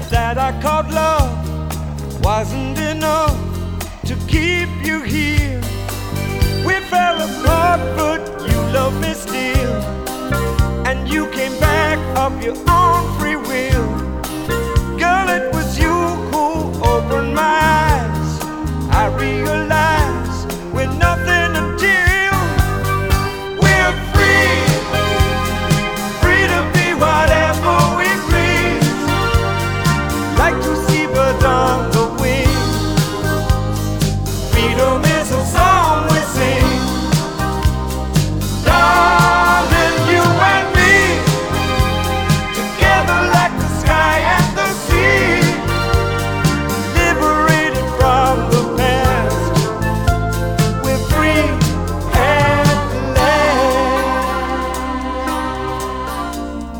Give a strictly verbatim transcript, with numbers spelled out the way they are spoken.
that I called love wasn't enough to keep you here. We fell apart, but you love me still.